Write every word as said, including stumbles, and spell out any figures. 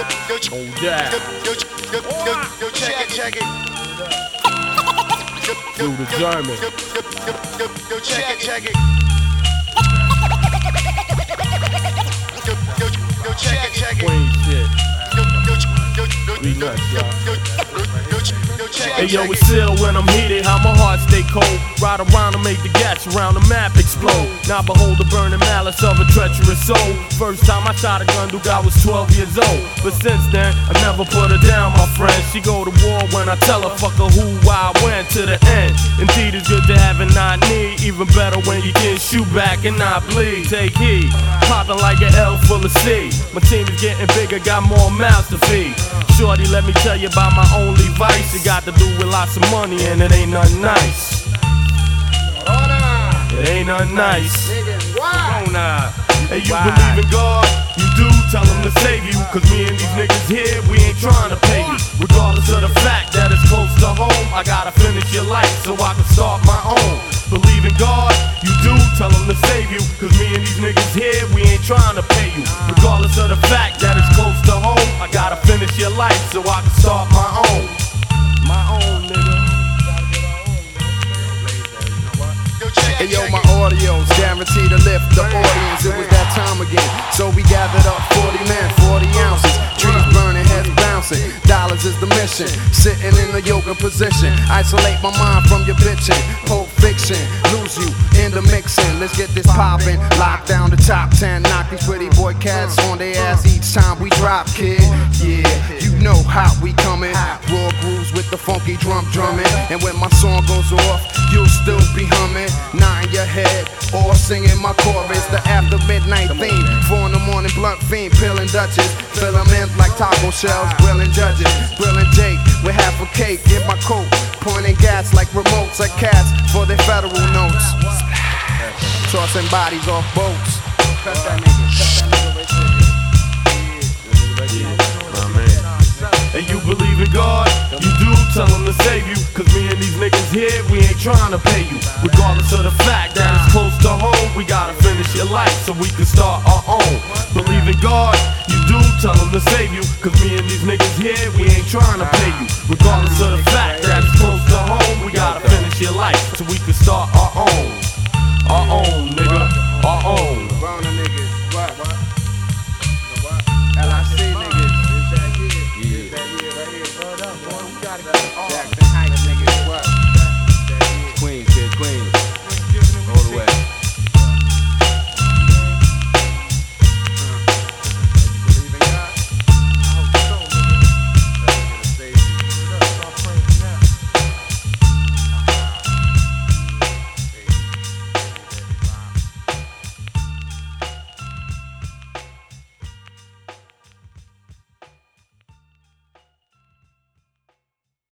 Oh yeah. Yo, check it, check it. Do the German. Yo, check it, check it. Yo, check it, check it. Queen shit. We nuts, y'all. Hey yo, it's ill when I'm heated, how my heart stay cold. Ride around and make the gats around the map explode. Now behold the burning malice of a treacherous soul. First time I shot a gun, Duke, I was twelve years old. But since then, I never put her down, my friend. She go to war when I tell her, fuck her who, why, when, to the end. Indeed, it's good to have and not need. Even better when you can shoot back and not bleed. Take heed, popping like an L full of C. My team is getting bigger, got more mouths to feed. Shorty, let me tell you about my only vice. It got to do with lots of money and it ain't nothing nice. It ain't nothing nice. Hey, you believe in God? You do, tell him to save you. Cause me and these niggas here, we ain't trying to pay you. Regardless of the fact that it's close to home, I gotta finish your life so I can start my own. Believe in God? You do, tell him to save you. Cause me and these niggas here, we ain't trying to pay you. Regardless of the fact that it's close to home, I gotta finish your life so I can start my own. My own, nigga. Hey yo, my audio's guaranteed to lift the audience. It was that time again, so we gathered up forty men, forty ounces. Trees burning, heads bouncing. Dollars is the mission. Sitting in the yoga position. Isolate my mind from your bitching. Pulp fiction, lose you in the mixing. Let's get this poppin'. Lock down the top ten. Knock these pretty boy cats on their ass each time we drop, kid. Yeah, you know how we comin'. Raw grooves with the funky drum drumming. And when my song goes off, you'll still be humming. Nine your head, or singing my chorus. The after midnight theme. Four in the morning, blunt fiend, peeling Dutches. Fill them in like taco shells, grilling judges. Grilling Jake with half a cake in my coat. Pointing gas like remotes at cats for their federal notes. Tossing bodies off boats. Cut that nigga, cut that nigga right there. And you believe in God? You do, tell him to save you. Cause me and these niggas here, we ain't trying to pay you. Regardless of the fact that it's close to home, we gotta finish your life so we can start our own. Believe in God? You do, tell him to save you. Cause me and these niggas here, we ain't trying to pay you. Regardless of the fact that it's close to home, we gotta finish your life so we can start our own. Our own, nigga. Our own.